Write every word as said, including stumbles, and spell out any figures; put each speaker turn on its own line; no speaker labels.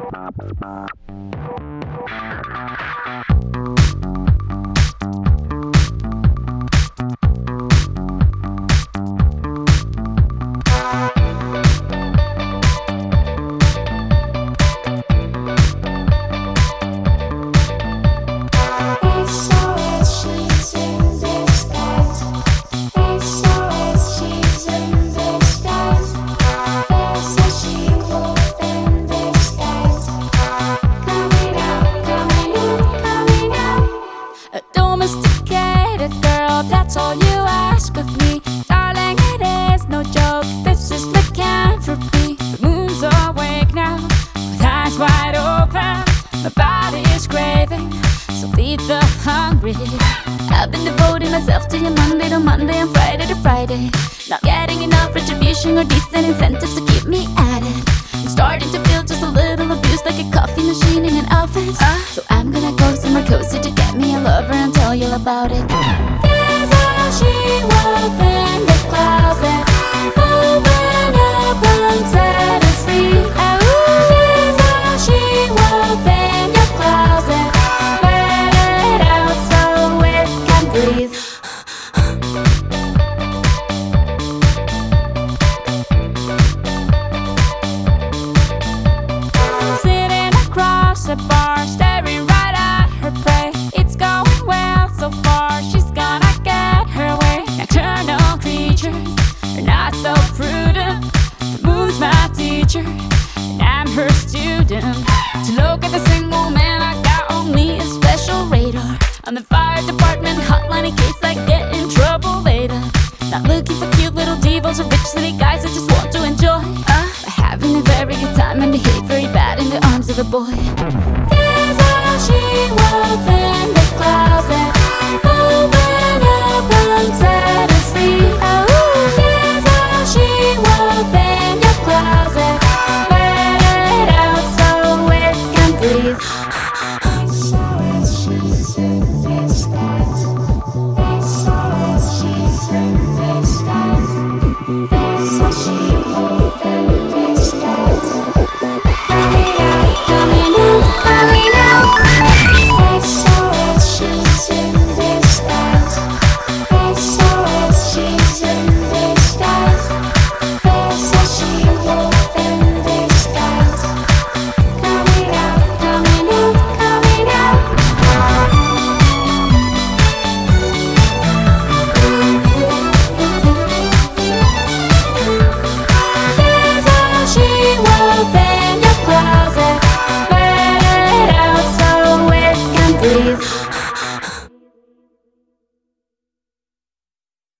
That's all you ask of me, darling, it is no joke. This is lycanthropy. The moon's awake now, with eyes wide open. My body is craving, so feed the hungry. I've been devoting myself to you Monday to Monday and Friday to Friday. Not getting enough retribution or decent incentives to keep me at it. I'm starting to feel just a little abused, like a coffee machine in an office. uh, So I'm gonna go somewhere cozy to get me a lover and tell you about it. There's a she-wolf in the closet. Open up and set us free. There's a she-wolf in your closet. Let it out so it can breathe. Sitting across a bar, staring right at her prey. It's going well so far, she's gonna get her way. Nocturnal creatures are not so prudent. The moon's my teacher, and I'm her student. To look at the single man, I got on me a special radar. On the fire department hotline in case I get in trouble later. Not looking for cute little divas or rich city guys, I just want to enjoy uh, having a very good time and behave very bad in the arms of a boy. There's a she-wolf in the closet. Open up and set us free. There's a she-wolf in your closet. Let it out so it can breathe. I saw it, she's in disguise. I saw it, she's in disguise. There's a she-wolf in disguise. Coming out, coming out, coming out. I saw it, she's in disguise. I saw it, she's in disguise. There's a she-wolf in disguise. Coming out, coming out, coming out. There's a she-wolf in your closet. Let it out so it can breathe.